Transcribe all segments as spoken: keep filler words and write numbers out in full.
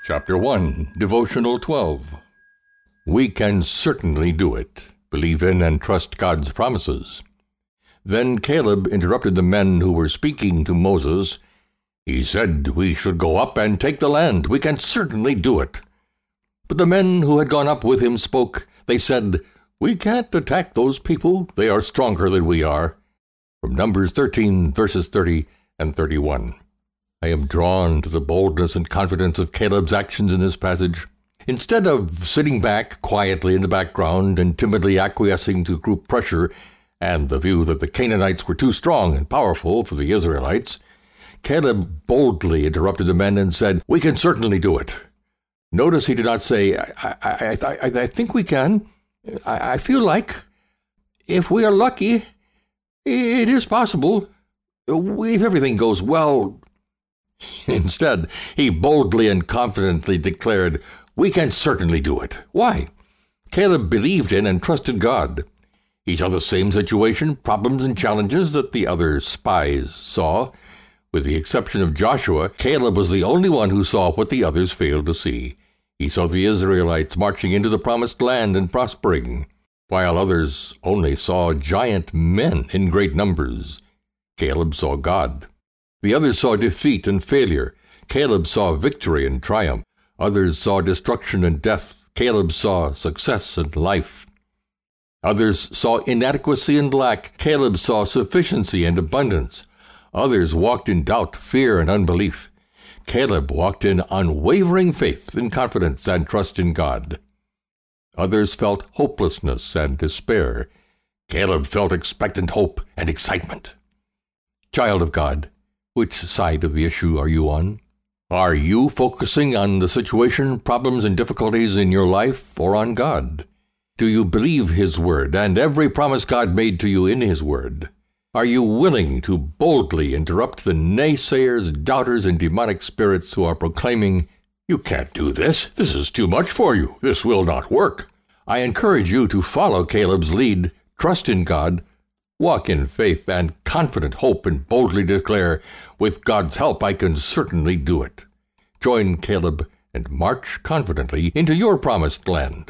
Chapter one, Devotional twelve. We can certainly do it. Believe in and trust God's promises. Then Caleb interrupted the men who were speaking to Moses. He said, "We should go up and take the land. We can certainly do it." But the men who had gone up with him spoke. They said, "We can't attack those people. They are stronger than we are." From Numbers thirteen, verses thirty and thirty-one. I am drawn to the boldness and confidence of Caleb's actions in this passage. Instead of sitting back quietly in the background and timidly acquiescing to group pressure and the view that the Canaanites were too strong and powerful for the Israelites, Caleb boldly interrupted the men and said, "We can certainly do it." Notice he did not say, I, I, I, I, I think we can. I, I feel like, if we are lucky, it is possible. If everything goes well. Instead, he boldly and confidently declared, "We can certainly do it." Why? Caleb believed in and trusted God. He saw the same situation, problems, and challenges that the other spies saw. With the exception of Joshua, Caleb was the only one who saw what the others failed to see. He saw the Israelites marching into the promised land and prospering, while others only saw giant men in great numbers. Caleb saw God. The others saw defeat and failure. Caleb saw victory and triumph. Others saw destruction and death. Caleb saw success and life. Others saw inadequacy and lack. Caleb saw sufficiency and abundance. Others walked in doubt, fear, and unbelief. Caleb walked in unwavering faith and confidence and trust in God. Others felt hopelessness and despair. Caleb felt expectant hope and excitement. Child of God, which side of the issue are you on? Are you focusing on the situation, problems, and difficulties in your life, or on God? Do you believe His Word and every promise God made to you in His Word? Are you willing to boldly interrupt the naysayers, doubters, and demonic spirits who are proclaiming, "You can't do this. This is too much for you. This will not work"? I encourage you to follow Caleb's lead, trust in God, walk in faith and confident hope, and boldly declare, "With God's help, I can certainly do it." Join Caleb and march confidently into your promised land.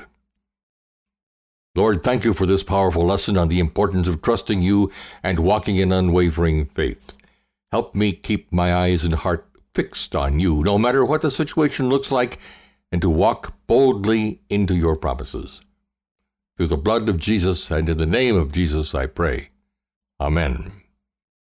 Lord, thank you for this powerful lesson on the importance of trusting you and walking in unwavering faith. Help me keep my eyes and heart fixed on you, no matter what the situation looks like, and to walk boldly into your promises. Through the blood of Jesus and in the name of Jesus, I pray. Amen.